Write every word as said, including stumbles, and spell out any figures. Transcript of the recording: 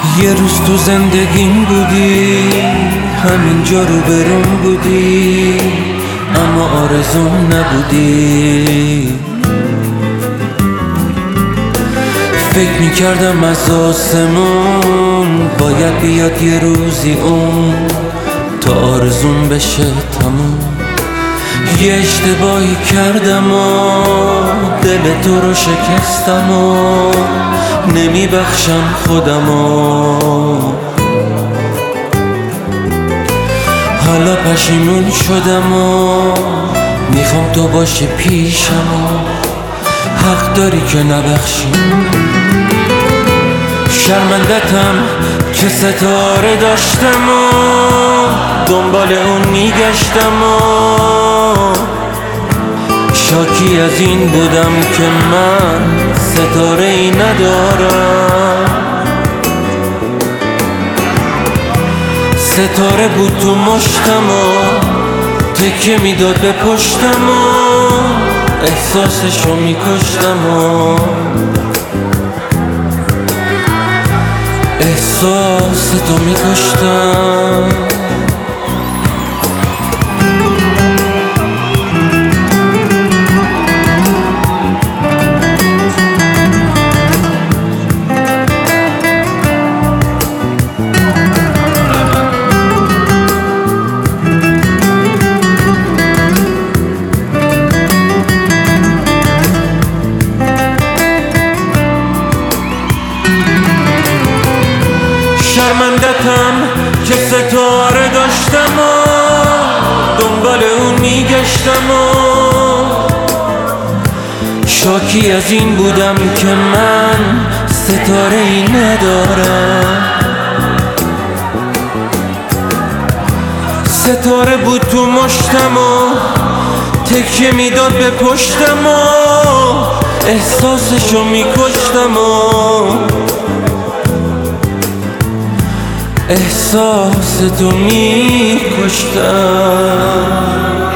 یه روز تو زندگیم بودی، همینجا رو برون بودی، اما آرزوم نبودی. فکر میکردم از آسمون باید بیاد یه روزی اون تا آرزوم بشه تموم. یه اشتباهی کردم و دل تو رو شکستم و نمیبخشم خودم و حالا پشیمون شدم و میخوام تو باشی پیشم و حق داری که نبخشی. شرمندتم که ستاره داشتم و دنبال اون میگشتم و شاکی از این بودم که من ستاره ای ندارم. ستاره بود تو مشتم و تکه میداد به پشتم و احساسشو میکشتم و احساس تو میکشتم. شرمندتم که ستاره داشتم و دنبال اون میگشتم و شاکی از این بودم که من ستاره ای ندارم. ستاره بود تو مشتم و تکیه میداد به پشتم و احساسشو میکشتم و احساس تو می کشتم.